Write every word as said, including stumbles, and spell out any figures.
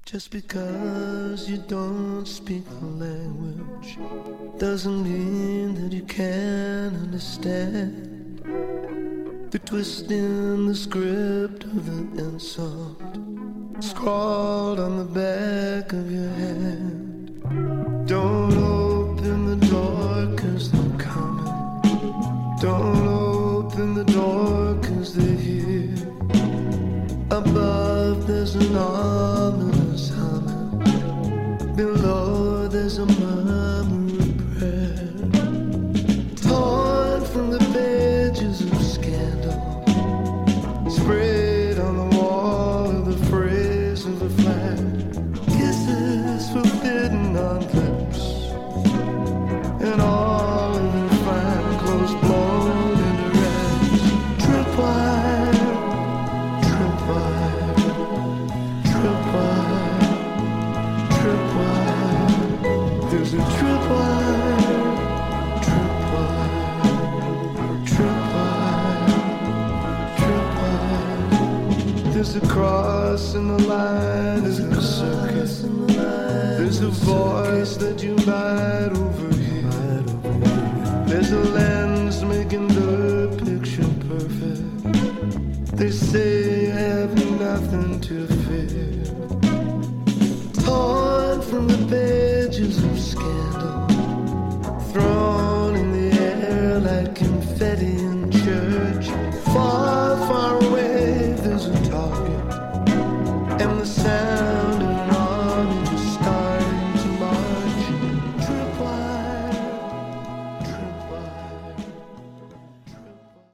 Just because you don't speak the language doesn't mean that you can't understand the twist in the script of the insult scrawled on the back of your hand. Don't open the door 'cause they're coming. Don't open the door 'cause they're here. Above there's an ominous humming. Below there's a murmur of prayer. Torn from the pages of scandal, sprayed on the wall of the phrase of the flag. Kisses forbidden on lips, and all of their fine clothes blown into rags. Tripwire, tripwire, tripwire, tripwire. There's a tripwire, tripwire, tripwire, tripwire. There's a cross in the line, there's a circus. There's a voice that you might overhear. There's a lens making the picture perfect. They say you have nothing to fear. Torn from the pages of scandal, thrown in the air like confetti in church. Far, far away there's a target, and the sound